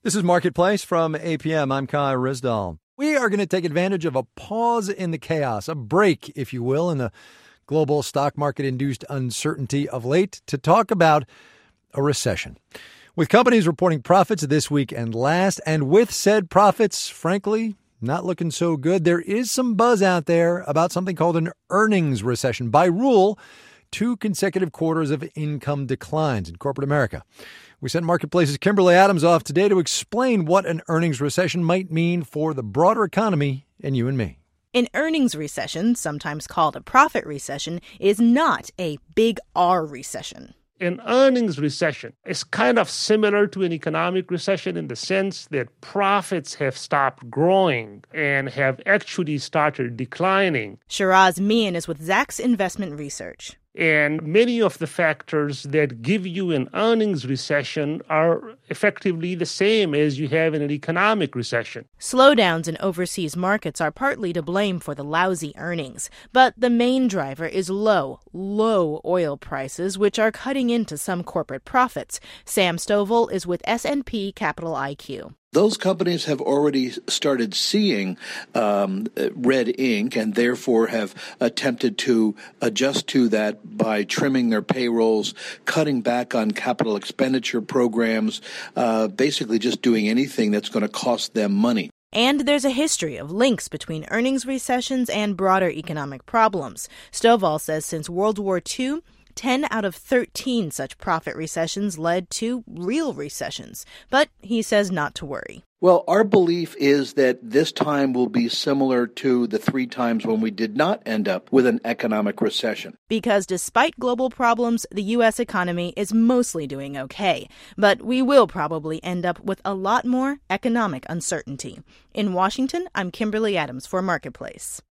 This is Marketplace from APM. I'm Kai Rizdal. We are going to take advantage of a pause in the chaos, a break, if you will, in the global stock market-induced uncertainty of late to talk about a recession. With companies reporting profits this week and last, and with said profits, frankly, not looking so good, there is some buzz out there about something called an earnings recession. By rule, 2 consecutive quarters of income declines in corporate America. We sent Marketplace's Kimberly Adams off today to explain what an earnings recession might mean for the broader economy and you and me. An earnings recession, sometimes called a profit recession, is not a big R recession. An earnings recession is kind of similar to an economic recession in the sense that profits have stopped growing and have actually started declining. Shiraz Mian is with Zacks Investment Research. And many of the factors that give you an earnings recession are effectively the same as you have in an economic recession. Slowdowns in overseas markets are partly to blame for the lousy earnings. But the main driver is low oil prices, which are cutting into some corporate profits. Sam Stovall is with S&P Capital IQ. Those companies have already started seeing red ink and therefore have attempted to adjust to that by trimming their payrolls, cutting back on capital expenditure programs, basically just doing anything that's going to cost them money. And there's a history of links between earnings recessions and broader economic problems. Stovall says since World War II, 10 out of 13 such profit recessions led to real recessions. But he says not to worry. Well, our belief is that this time will be similar to the 3 times when we did not end up with an economic recession. Because despite global problems, the U.S. economy is mostly doing okay. But we will probably end up with a lot more economic uncertainty. In Washington, I'm Kimberly Adams for Marketplace.